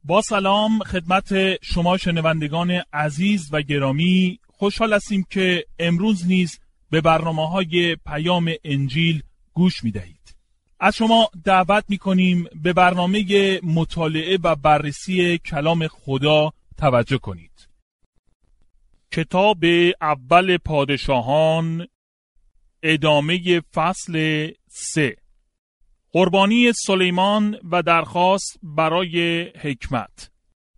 با سلام خدمت شما شنوندگان عزیز و گرامی، خوشحال هستیم که امروز نیز به برنامه‌های پیام انجیل گوش می‌دهید. از شما دعوت می‌کنیم به برنامه مطالعه و بررسی کلام خدا توجه کنید. کتاب اول پادشاهان، ادامه فصل 3. قربانی سلیمان و درخواست برای حکمت.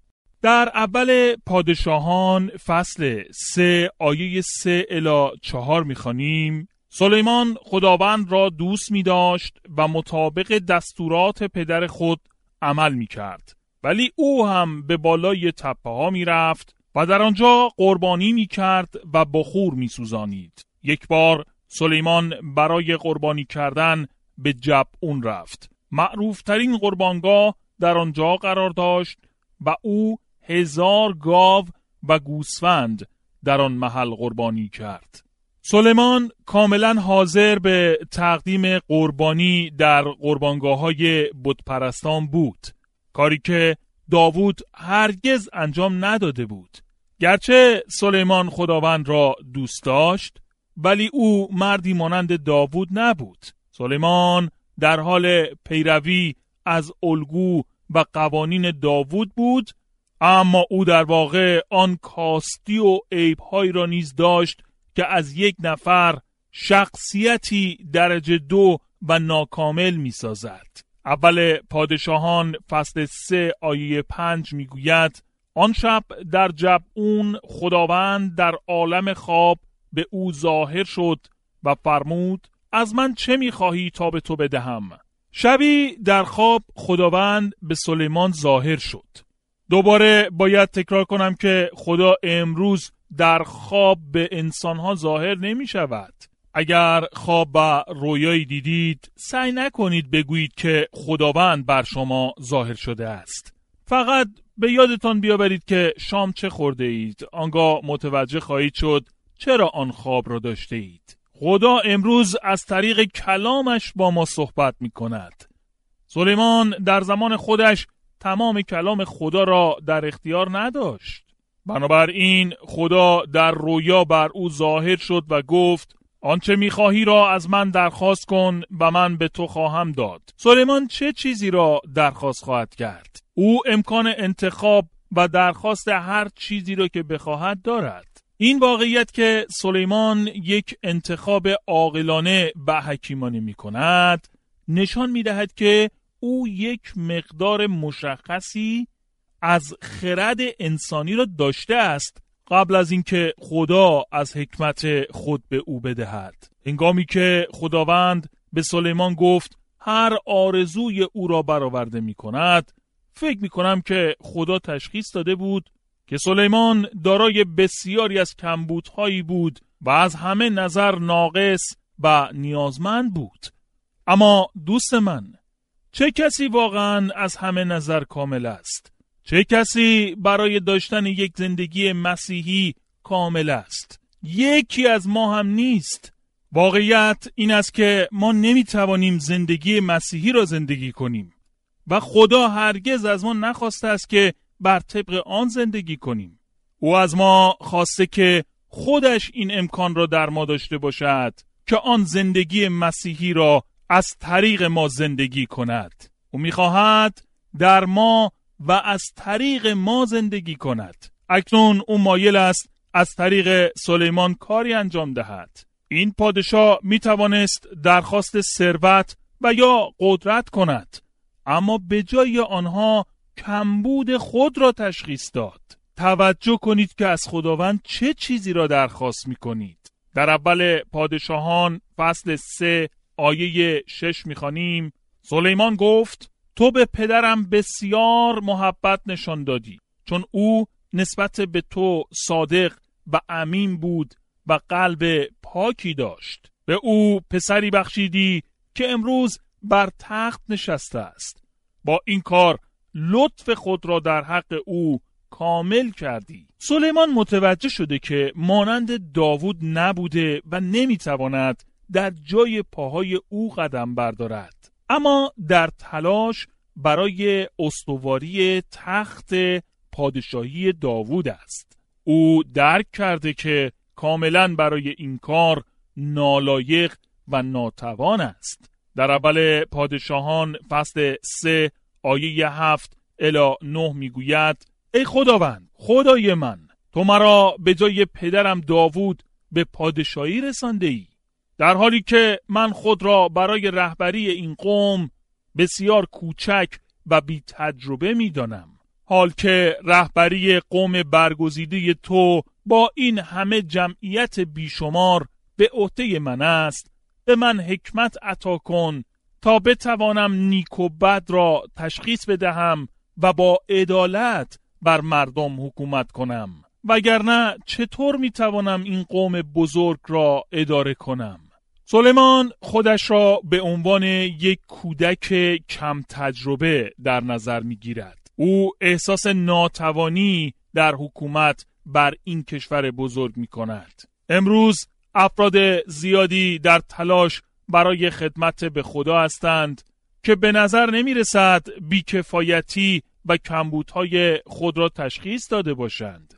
در اول پادشاهان فصل 3 آیه 3 الی 4 می‌خوانیم: سلیمان خداوند را دوست می‌داشت و مطابق دستورات پدر خود عمل می‌کرد، ولی او هم به بالای تپه‌ها می‌رفت و در آنجا قربانی می‌کرد و بخور می‌سوزانید. یک بار سلیمان برای قربانی کردن به جبعون رفت. معروفترین قربانگاه در آنجا قرار داشت و او 1000 گاو و گوسفند در آن محل قربانی کرد. سلیمان کاملا حاضر به تقدیم قربانی در قربانگاه‌های بتپرستان بود، کاری که داوود هرگز انجام نداده بود. گرچه سلیمان خداوند را دوست داشت، ولی او مردی مانند داوود نبود. سلیمان در حال پیروی از الگو و قوانین داوود بود، اما او در واقع آن کاستی و عیب‌هایی را نیز داشت که از یک نفر شخصیتی درجه 2 و ناکامل می‌سازد. اول پادشاهان فصل 3 آیه 5 می‌گوید: آن شب در جبعون خداوند در عالم خواب به او ظاهر شد و فرمود: از من چه می‌خواهی تا به تو بدهم؟ شبی در خواب خداوند به سلیمان ظاهر شد. دوباره باید تکرار کنم که خدا امروز در خواب به انسانها ظاهر نمی شود. اگر خواب و رویایی دیدید، سعی نکنید بگویید که خداوند بر شما ظاهر شده است. فقط به یادتان بیاورید که شام چه خورده اید، آنگاه متوجه خواهید شد چرا آن خواب را داشته اید. خدا امروز از طریق کلامش با ما صحبت می کند. سلیمان در زمان خودش تمام کلام خدا را در اختیار نداشت. بنابراین خدا در رویا بر او ظاهر شد و گفت: آنچه می‌خواهی را از من درخواست کن و من به تو خواهم داد. سلیمان چه چیزی را درخواست خواهد کرد؟ او امکان انتخاب و درخواست هر چیزی را که بخواهد دارد. این واقعیت که سلیمان یک انتخاب عاقلانه و حکیمانه می‌کند نشان می‌دهد که او یک مقدار مشخصی از خرد انسانی را داشته است قبل از اینکه خدا از حکمت خود به او بدهد. هنگامی که خداوند به سلیمان گفت هر آرزوی او را برآورده می‌کند، فکر می‌کنم که خدا تشخیص داده بود که سلیمان دارای بسیاری از کمبودهایی بود و از همه نظر ناقص و نیازمند بود. اما دوست من، چه کسی واقعاً از همه نظر کامل است؟ چه کسی برای داشتن یک زندگی مسیحی کامل است؟ یکی از ما هم نیست. واقعیت این است که ما نمیتوانیم زندگی مسیحی را زندگی کنیم و خدا هرگز از ما نخواسته است که بر طبق آن زندگی کنیم. او از ما خواسته که خودش این امکان را در ما داشته باشد که آن زندگی مسیحی را از طریق ما زندگی کند. او می‌خواهد در ما و از طریق ما زندگی کند. اکنون او مایل است از طریق سلیمان کاری انجام دهد. این پادشاه می‌توانست درخواست ثروت و یا قدرت کند، اما به جای آنها کمبود خود را تشخیص داد. توجه کنید که از خداوند چه چیزی را درخواست می‌کنید. در اول پادشاهان فصل 3 آیه 6 می‌خوانیم: سلیمان گفت: تو به پدرم بسیار محبت نشان دادی، چون او نسبت به تو صادق و امین بود و قلب پاکی داشت. به او پسری بخشیدی که امروز بر تخت نشسته است. با این کار لطف خود را در حق او کامل کردی. سلیمان متوجه شده که مانند داوود نبوده و نمیتواند در جای پاهای او قدم بردارد، اما در تلاش برای استواری تخت پادشاهی داوود است. او درک کرده که کاملا برای این کار نالایق و ناتوان است. در اول پادشاهان فصل 3 آیه 7 الی 9 میگوید: ای خداوند، خدای من، تو مرا به جای پدرم داوود به پادشاهی رسانده ای، در حالی که من خود را برای رهبری این قوم بسیار کوچک و بی تجربه می دانم. حال که رهبری قوم برگزیده تو با این همه جمعیت بیشمار به عهده من است، به من حکمت عطا کن تا بتوانم نیک و بد را تشخیص بدهم و با عدالت بر مردم حکومت کنم، وگرنه چطور میتوانم این قوم بزرگ را اداره کنم؟ سلیمان خودش را به عنوان یک کودک کم تجربه در نظر میگیرد. او احساس ناتوانی در حکومت بر این کشور بزرگ میکند. امروز افراد زیادی در تلاش برای خدمت به خدا هستند که به نظر نمیرسد بیکفایتی و کمبودهای خود را تشخیص داده باشند.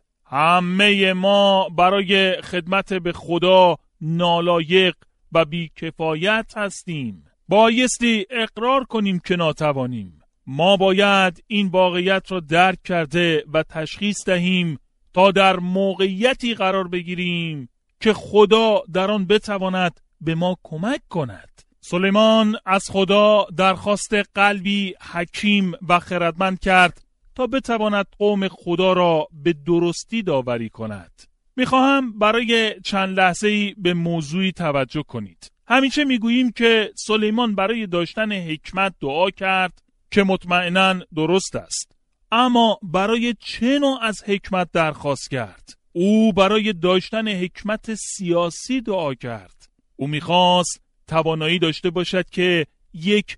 همه ما برای خدمت به خدا نالایق و بیکفایت هستیم. بایستی اقرار کنیم که ناتوانیم. ما باید این واقعیت را درک کرده و تشخیص دهیم تا در موقعیتی قرار بگیریم که خدا در آن بتواند به ما کمک کند. سلیمان از خدا درخواست قلبی حکیم و خردمند کرد تا بتواند قوم خدا را به درستی داوری کند. میخواهم برای چند لحظه‌ای به موضوعی توجه کنید. همیشه میگوییم که سلیمان برای داشتن حکمت دعا کرد که مطمئناً درست است. اما برای چه نوع از حکمت درخواست کرد؟ او برای داشتن حکمت سیاسی دعا کرد. او میخواست توانایی داشته باشد که یک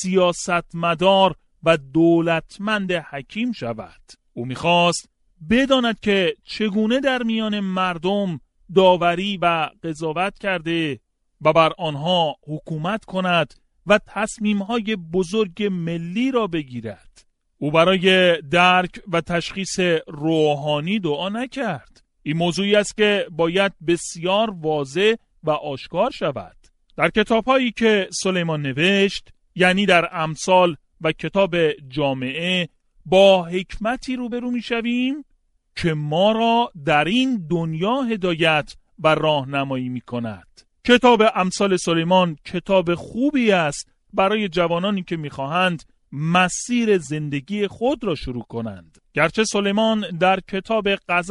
سیاستمدار و دولتمند حکیم شود. او میخواست بداند که چگونه در میان مردم داوری و قضاوت کرده و بر آنها حکومت کند و تصمیم‌های بزرگ ملی را بگیرد. او برای درک و تشخیص روحانی دعا نکرد. این موضوعی است که باید بسیار واضح و آشکار شود. در کتاب‌هایی که سلیمان نوشت، یعنی در امثال و کتاب جامعه، با حکمتی روبرو می‌شویم که ما را در این دنیا هدایت و راهنمایی می‌کند. کتاب امثال سلیمان کتاب خوبی است برای جوانانی که می‌خواهند مسیر زندگی خود را شروع کنند. گرچه سلیمان در کتاب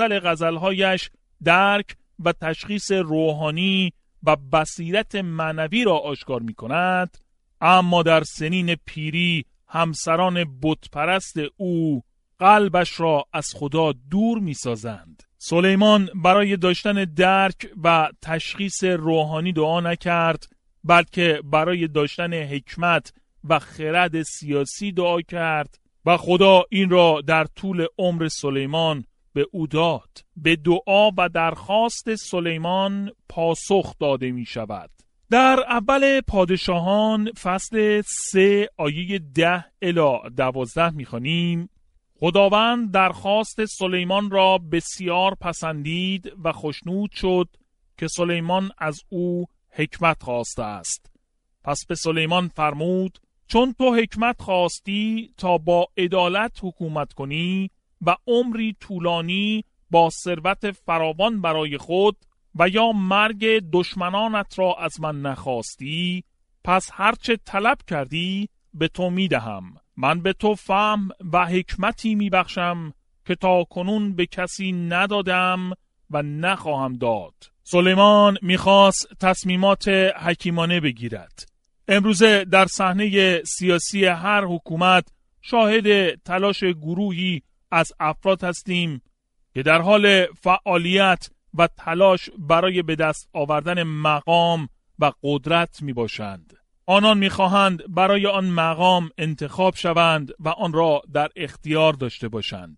غزل‌هایش درک و تشخیص روحانی و بصیرت معنوی را آشکار می‌کند، اما در سنین پیری همسران بتپرست او قلبش را از خدا دور می‌سازند. سلیمان برای داشتن درک و تشخیص روحانی دعا نکرد، بلکه برای داشتن حکمت و خرد سیاسی دعا کرد و خدا این را در طول عمر سلیمان به او داد. به دعا و درخواست سلیمان پاسخ داده می شود. در اول پادشاهان فصل 3 آیه 10 الی 12 می خوانیم: خداوند درخواست سلیمان را بسیار پسندید و خوشنود شد که سلیمان از او حکمت خواسته است. پس به سلیمان فرمود: چون تو حکمت خواستی تا با عدالت حکومت کنی و عمری طولانی با ثروت فراوان برای خود و یا مرگ دشمنانت را از من نخواستی، پس هرچه طلب کردی به تو میدهم. من به تو فهم و حکمتی میبخشم که تا کنون به کسی ندادم و نخواهم داد. سلیمان میخواست تصمیمات حکیمانه بگیرد. امروزه در صحنه سیاسی هر حکومت شاهد تلاش گروهی از افراد هستیم که در حال فعالیت و تلاش برای به دست آوردن مقام و قدرت می باشند. آنان می خواهند برای آن مقام انتخاب شوند و آن را در اختیار داشته باشند.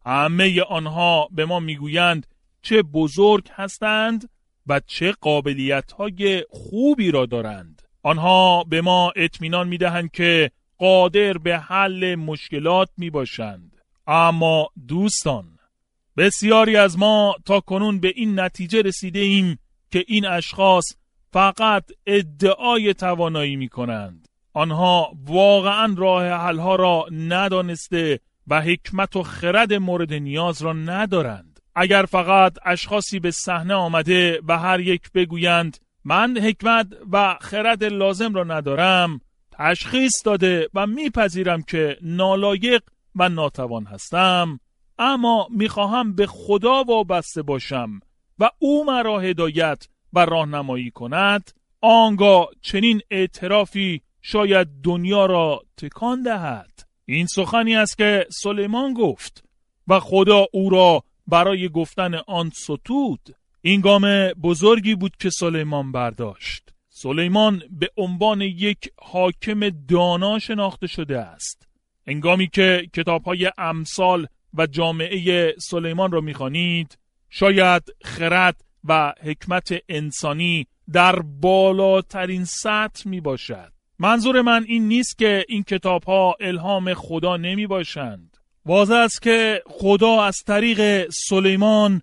همه آنها به ما می گویند چه بزرگ هستند و چه قابلیت های خوبی را دارند. آنها به ما اطمینان می دهند که قادر به حل مشکلات می باشند. اما دوستان، بسیاری از ما تا کنون به این نتیجه رسیده ایم که این اشخاص فقط ادعای توانایی می کنند. آنها واقعا راه حل‌ها را ندانسته و حکمت و خرد مورد نیاز را ندارند. اگر فقط اشخاصی به صحنه آمده و هر یک بگویند من حکمت و خرد لازم را ندارم، تشخیص داده و میپذیرم که نالایق و ناتوان هستم، اما میخواهم به خدا وابسته باشم و او مرا هدایت و راهنمایی کند، آنگاه چنین اعترافی شاید دنیا را تکان دهد. این سخنی است که سلیمان گفت و خدا او را برای گفتن آن ستود. این گام بزرگی بود که سلیمان برداشت. سلیمان به عنوان یک حاکم دانا شناخته شده است. هنگامی که کتاب‌های امثال و جامعه سلیمان را می‌خوانید، شاید خرد و حکمت انسانی در بالاترین سطح میباشد. منظور من این نیست که این کتاب‌ها الهام خدا نمیباشند. واضح است که خدا از طریق سلیمان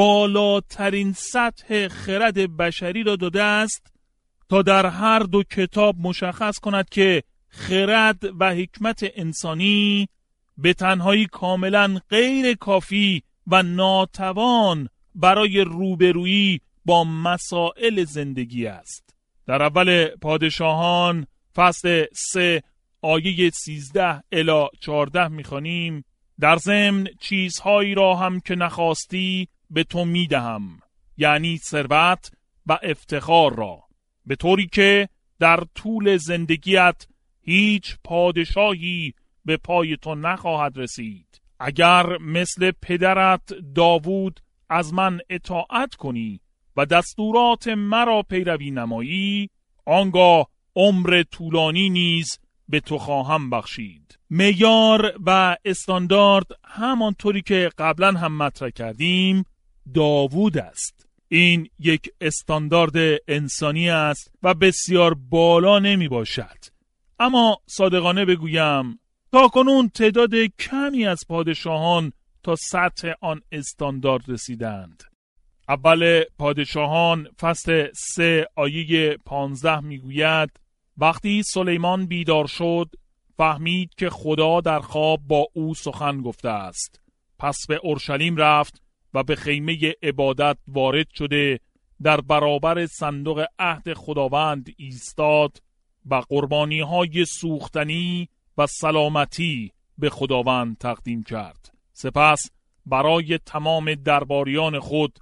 بالاترین سطح خرد بشری را داده است تا در هر دو کتاب مشخص کند که خرد و حکمت انسانی به تنهایی کاملا غیر کافی و ناتوان برای روبرویی با مسائل زندگی است. در اول پادشاهان فصل 3 آیه 13 الی 14 می‌خوانیم: در ضمن چیزهایی را هم که نخواستی به تو میدهم، یعنی ثروت و افتخار را، به طوری که در طول زندگیت هیچ پادشاهی به پای تو نخواهد رسید. اگر مثل پدرت داوود از من اطاعت کنی و دستورات مرا پیروی نمایی، آنگاه عمر طولانی نیز به تو خواهم بخشید. معیار و استاندارد همانطوری که قبلا هم مطرح کردیم داوود است. این یک استاندارد انسانی است و بسیار بالا نمی باشد. اما صادقانه بگویم تا کنون تعداد کمی از پادشاهان تا سطح آن استاندارد رسیدند. اول پادشاهان فصل 3 آیه 15 میگوید: وقتی سلیمان بیدار شد فهمید که خدا در خواب با او سخن گفته است. پس به اورشلیم رفت و به خیمه عبادت وارد شده در برابر صندوق عهد خداوند ایستاد و قربانی‌های سوختنی و سلامتی به خداوند تقدیم کرد. سپس برای تمام درباریان خود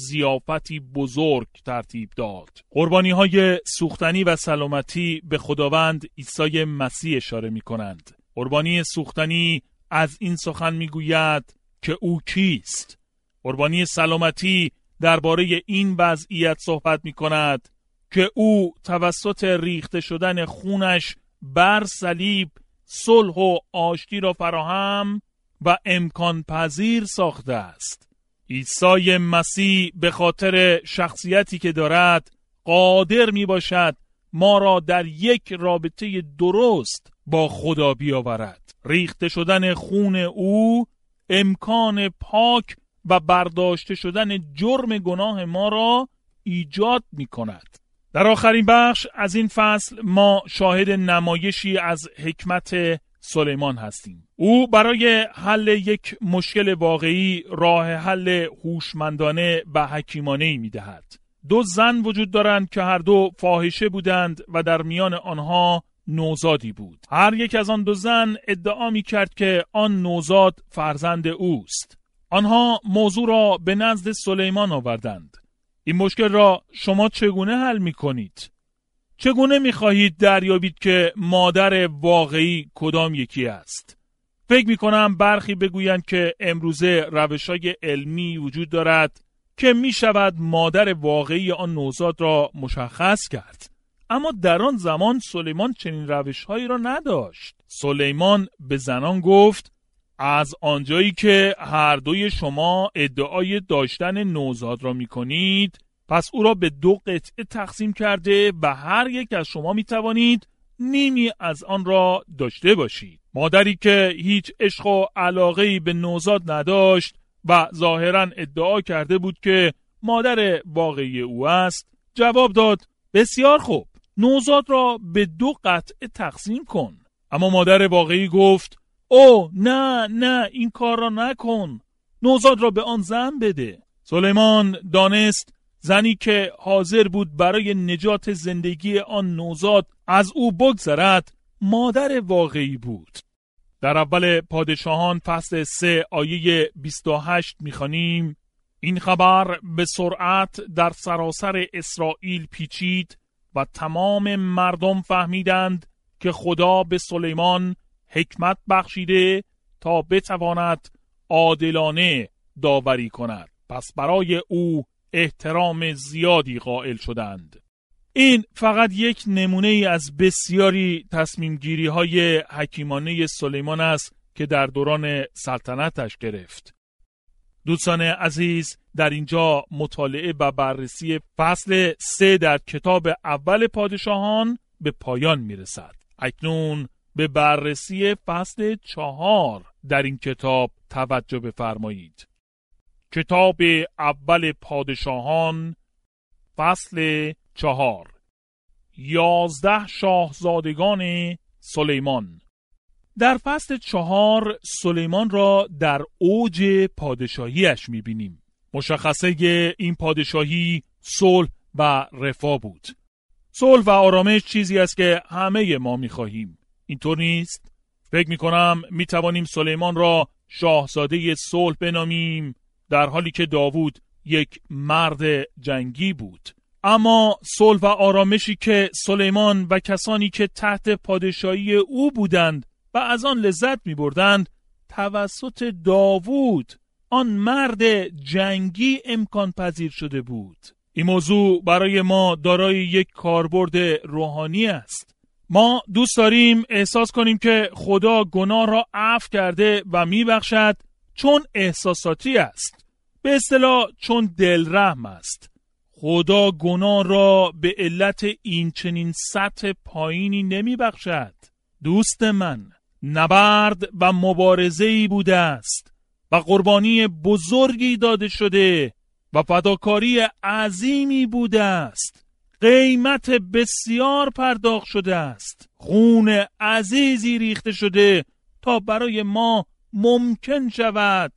ضیافتی بزرگ ترتیب داد. قربانی‌های سوختنی و سلامتی به خداوند عیسی مسیح اشاره می‌کنند. قربانی سوختنی از این سخن می‌گوید که او کیست. قربانی سلامتی درباره این وضعیت صحبت می‌کند که او توسط ریخته شدن خونش بر صلیب صلح و آشتی را فراهم و امکان پذیر ساخته است. عیسی مسیح به خاطر شخصیتی که دارد قادر می باشد ما را در یک رابطه درست با خدا بیاورد. ریخته شدن خون او امکان پاک و برداشته شدن جرم گناه ما را ایجاد می کند. در آخرین بخش از این فصل ما شاهد نمایشی از حکمت سلیمان هستیم. او برای حل یک مشکل واقعی راه حل هوشمندانه و حکیمانه‌ای می‌دهد. دو زن وجود دارند که هر دو فاحشه بودند و در میان آنها نوزادی بود. هر یک از آن دو زن ادعا می‌کرد که آن نوزاد فرزند اوست. آنها موضوع را به نزد سلیمان آوردند. این مشکل را شما چگونه حل می‌کنید؟ چگونه می‌خواهید دریابید که مادر واقعی کدام یکی است؟ فکر می‌کنم برخی بگویند که امروزه روش‌های علمی وجود دارد که می‌شود مادر واقعی آن نوزاد را مشخص کرد. اما در آن زمان سلیمان چنین روش‌هایی را نداشت. سلیمان به زنان گفت: از آنجایی که هر دوی شما ادعای داشتن نوزاد را می‌کنید، پس او را به 2 قطعه تقسیم کرده و هر یک از شما می‌توانید نیمی از آن را داشته باشید. مادری که هیچ عشق و علاقه‌ای به نوزاد نداشت و ظاهراً ادعا کرده بود که مادر واقعی او است، جواب داد: بسیار خوب، نوزاد را به 2 قطعه تقسیم کن. اما مادر واقعی گفت: او نه این کار را نکن، نوزاد را به آن زن بده. سلیمان دانست زنی که حاضر بود برای نجات زندگی آن نوزاد از او بگذرد مادر واقعی بود. در اول پادشاهان فصل 3 آیه 28 می‌خوانیم: این خبر به سرعت در سراسر اسرائیل پیچید و تمام مردم فهمیدند که خدا به سلیمان حکمت بخشیده تا بتواند عادلانه داوری کند. پس برای او احترام زیادی قائل شدند. این فقط یک نمونه ای از بسیاری تصمیم گیری های حکیمانه سلیمان است که در دوران سلطنتش گرفت. دوستان عزیز، در اینجا مطالعه و بررسی فصل 3 در کتاب اول پادشاهان به پایان میرسد. اکنون به بررسی فصل 4 در این کتاب توجه بفرمایید. کتاب اول پادشاهان فصل 4. 11 شاهزادگان سلیمان. در فصل 4 سلیمان را در اوج پادشاهیش می‌بینیم. مشخصه این پادشاهی صلح و رفاه بود. صلح و آرامش چیزی است که همه ما می‌خواهیم. اینطور نیست؟ فکر می‌کنم می‌توانیم سلیمان را شاهزاده صلح بنامیم، در حالی که داوود یک مرد جنگی بود. اما صلح و آرامشی که سلیمان و کسانی که تحت پادشاهی او بودند و از آن لذت می بردند توسط داوود، آن مرد جنگی، امکان پذیر شده بود. این موضوع برای ما دارای یک کاربرد روحانی است. ما دوست داریم احساس کنیم که خدا گناه را عفو کرده و می بخشد، چون احساساتی است، به اصطلاح چون دلرحم است. خدا گناه را به علت این چنین سطح پایینی نمی بخشد. دوست من، نبرد و مبارزه‌ای بوده است و قربانی بزرگی داده شده و فداکاری عظیمی بوده است. قیمت بسیار پرداخت شده است. خون عزیزی ریخته شده تا برای ما ممکن شود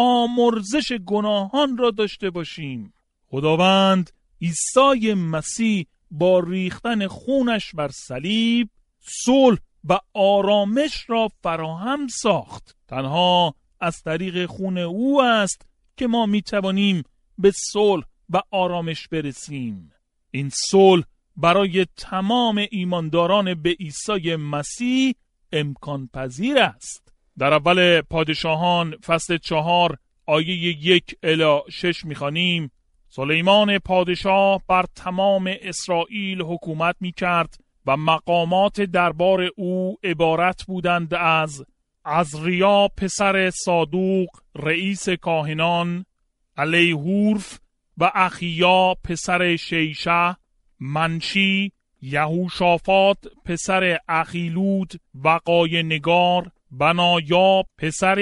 آمرزش گناهان را داشته باشیم. خداوند عیسی مسیح با ریختن خونش بر صلیب صلح و آرامش را فراهم ساخت. تنها از طریق خون او است که ما می توانیم به صلح و آرامش برسیم. این صلح برای تمام ایمانداران به عیسی مسیح امکان پذیر است. در اول پادشاهان فصل 4 آیه 1 الی 6 می‌خوانیم: سلیمان پادشاه بر تمام اسرائیل حکومت می‌کرد و مقامات دربار او عبارت بودند از عزریا پسر صادوق رئیس کاهنان، الیهورف و اخیا پسر شیشه، منشی، یهوشافاط پسر اخیلود، وقای نگار، بنایا پسر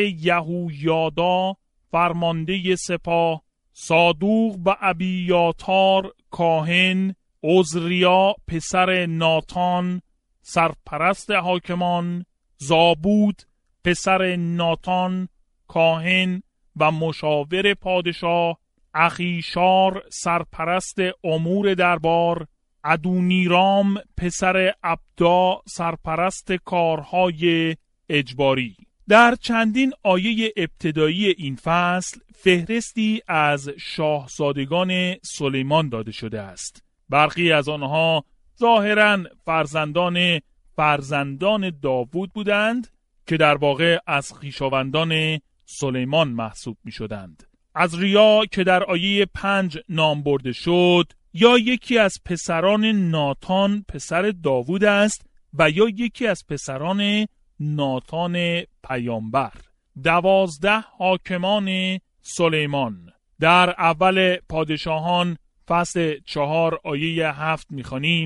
یهویادا فرمانده سپاه، صادوق و ابیاتار کاهن، عزریا پسر ناتان سرپرست حاکمان، زابود پسر ناتان کاهن و مشاور پادشاه، اخیشار سرپرست امور دربار، ادونیرام پسر عبدا سرپرست کارهای اجباری. در چندین آیه ابتدایی این فصل فهرستی از شاهزادگان سلیمان داده شده است. برخی از آنها ظاهراً فرزندان داوود بودند که در واقع از خویشاوندان سلیمان محسوب می شدند. عزریا که در آیه 5 نام برده شد یا یکی از پسران ناتان پسر داوود است و یا یکی از پسران ناتان پیامبر. 12 حاکمان سلیمان. در اول پادشاهان فصل 4 آیه 7 می‌خوانیم: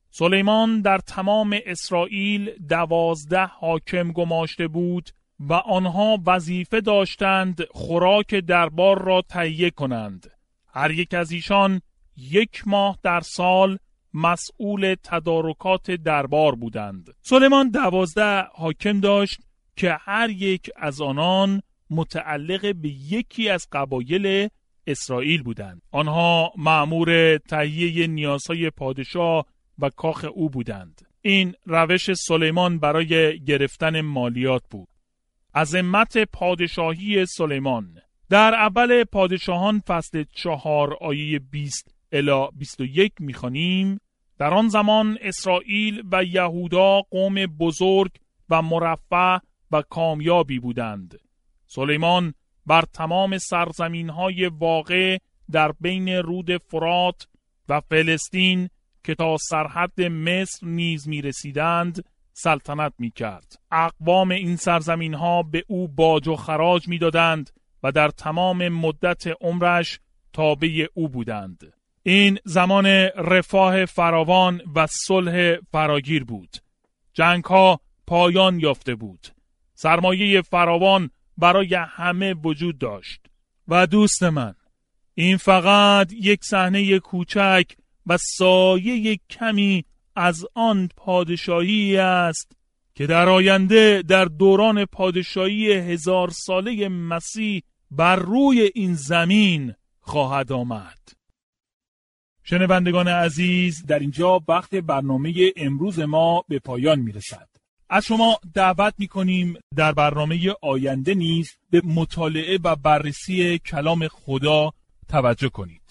سلیمان در تمام اسرائیل 12 حاکم گماشته بود و آنها وظیفه داشتند خوراک دربار را تهیه کنند. هر یک از ایشان 1 ماه در سال مسئول تدارکات دربار بودند. سلیمان 12 حاکم داشت که هر یک از آنان متعلق به یکی از قبایل اسرائیل بودند. آنها مأمور تهیه نیازهای پادشاه و کاخ او بودند. این روش سلیمان برای گرفتن مالیات بود. عظمت پادشاهی سلیمان. در اول پادشاهان فصل 4 آیه 20 الی 21 می‌خوانیم: در آن زمان اسرائیل و یهودا قوم بزرگ و مرفه و کامیابی بودند. سلیمان بر تمام سرزمین‌های واقع در بین رود فرات و فلسطین که تا سرحد مصر نیز می‌رسیدند سلطنت می‌کرد. اقوام این سرزمین‌ها به او باج و خراج می‌دادند و در تمام مدت عمرش تابع او بودند. این زمان رفاه فراوان و صلح فراگیر بود. جنگ‌ها پایان یافته بود. سرمایه فراوان برای همه وجود داشت. و دوست من، این فقط یک صحنه کوچک و سایه کمی از آن پادشاهی است که در آینده در دوران پادشاهی 1000 ساله مسیح بر روی این زمین خواهد آمد. شنوندگان عزیز، در اینجا وقت برنامه امروز ما به پایان میرسد. از شما دعوت میکنیم در برنامه آینده نیز به مطالعه و بررسی کلام خدا توجه کنید.